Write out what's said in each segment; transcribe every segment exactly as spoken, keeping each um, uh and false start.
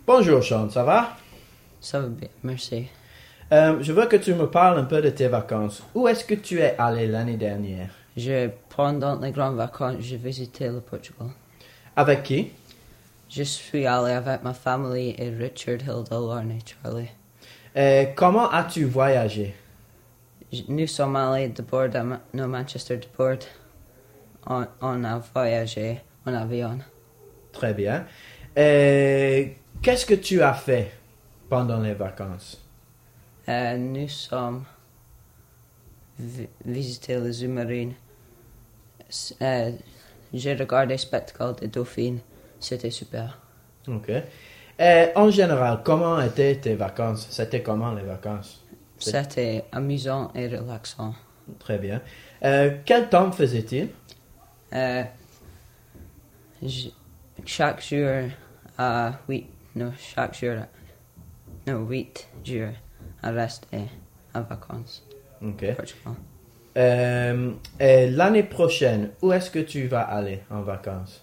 Bonjour Sean, ça va? Ça va bien, merci. Euh, je veux que tu me parles un peu de tes vacances. Où est-ce que tu es allé l'année dernière? Je, pendant les grandes vacances, j'ai visité le Portugal. Avec qui? Je suis allé avec ma famille et Richard Hill Delorme et Charlie. Euh, comment as-tu voyagé? J- Nous sommes allés de bord à Ma- no Manchester de bord. On, on a voyagé en avion. Très bien. Euh, qu'est-ce que tu as fait pendant les vacances? Euh, nous sommes vi- visité les sous-marines. S- euh, j'ai regardé le spectacle des dauphines. C'était super. Ok. Euh, en général, comment étaient tes vacances? C'était comment les vacances? C'est- C'était amusant et relaxant. Très bien. Euh, quel temps faisait-il? Euh, j- chaque jour à huit, non, chaque jour, à- non, huit jours à rester en vacances Ok. au Portugal. Euh, et l'année prochaine, où est-ce que tu vas aller en vacances?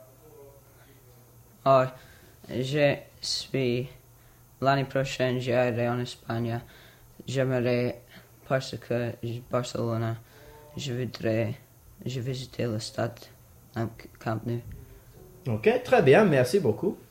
Oh, je suis, l'année prochaine, j'irai en Espagne. J'aimerais, parce que j- Barcelone, je voudrais, je visiter le stade, Camp Nou. Ok, très bien, merci beaucoup.